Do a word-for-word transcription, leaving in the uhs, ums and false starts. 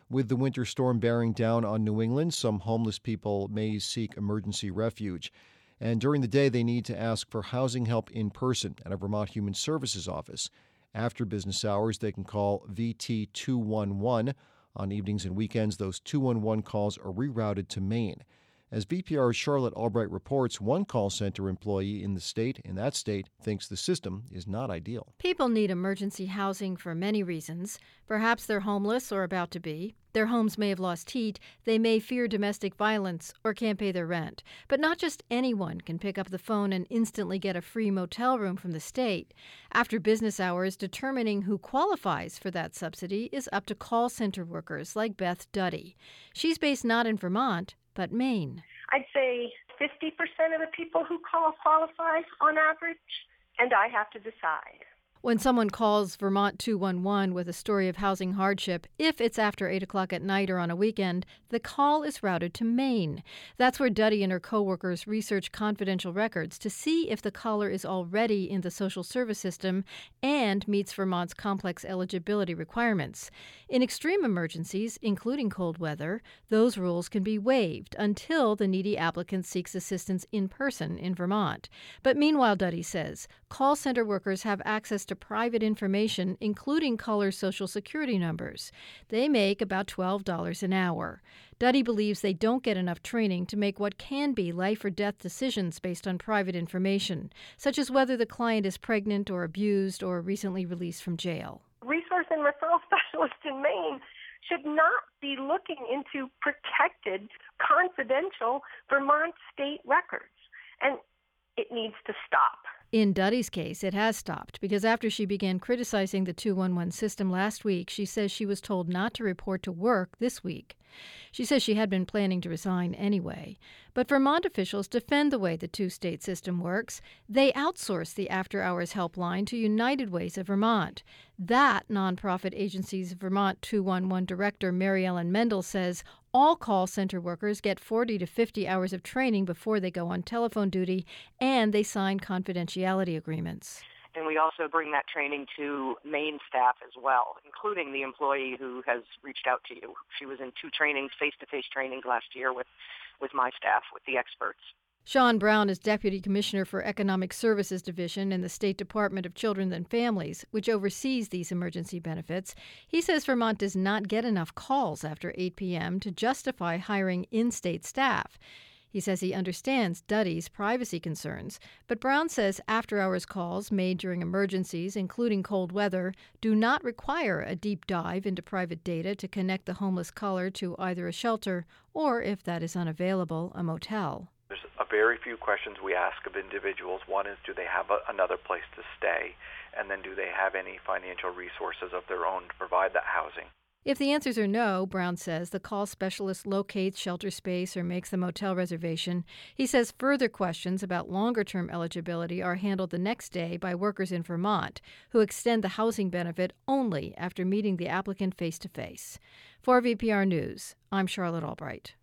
With the winter storm bearing down on New England, some homeless people may seek emergency refuge. And during the day, they need to ask for housing help in person at a Vermont Human Services office. After business hours, they can call V T two one one. On evenings and weekends, those two one one calls are rerouted to Maine. As V P R's Charlotte Albright reports, one call center employee in the state, in that state, thinks the system is not ideal. People need emergency housing for many reasons. Perhaps they're homeless or about to be. Their homes may have lost heat. They may fear domestic violence or can't pay their rent. But not just anyone can pick up the phone and instantly get a free motel room from the state. After business hours, determining who qualifies for that subsidy is up to call center workers like Beth Duddy. She's based not in Vermont, but Maine. I'd say fifty percent of the people who call qualify on average, and I have to decide. When someone calls Vermont two one one with a story of housing hardship, if it's after eight o'clock at night or on a weekend, the call is routed to Maine. That's where Duddy and her coworkers research confidential records to see if the caller is already in the social service system and meets Vermont's complex eligibility requirements. In extreme emergencies, including cold weather, those rules can be waived until the needy applicant seeks assistance in person in Vermont. But meanwhile, Duddy says, call center workers have access to to private information, including callers' social security numbers. They make about twelve dollars an hour. Duddy believes they don't get enough training to make what can be life or death decisions based on private information, such as whether the client is pregnant or abused or recently released from jail. Resource and referral specialists in Maine should not be looking into protected, confidential Vermont state records. And it needs to stop. In Duddy's case, it has stopped because after she began criticizing the two one one system last week, she says she was told not to report to work this week. She says she had been planning to resign anyway. But Vermont officials defend the way the two-state system works. They outsource the after-hours helpline to United Ways of Vermont. That nonprofit agency's Vermont two one one director, Mary Ellen Mendel, says all call center workers get forty to fifty hours of training before they go on telephone duty, and they sign confidentiality agreements. And we also bring that training to Maine staff as well, including the employee who has reached out to you. She was in two trainings, face-to-face trainings last year with, with my staff, with the experts. Sean Brown is Deputy Commissioner for Economic Services Division in the State Department of Children and Families, which oversees these emergency benefits. He says Vermont does not get enough calls after eight p.m. to justify hiring in-state staff. He says he understands Duddy's privacy concerns, but Brown says after-hours calls made during emergencies, including cold weather, do not require a deep dive into private data to connect the homeless caller to either a shelter or, if that is unavailable, a motel. There's a very few questions we ask of individuals. One is, do they have a, another place to stay? And then do they have any financial resources of their own to provide that housing? If the answers are no, Brown says the call specialist locates shelter space or makes the motel reservation. He says further questions about longer-term eligibility are handled the next day by workers in Vermont, who extend the housing benefit only after meeting the applicant face-to-face. For V P R News, I'm Charlotte Albright.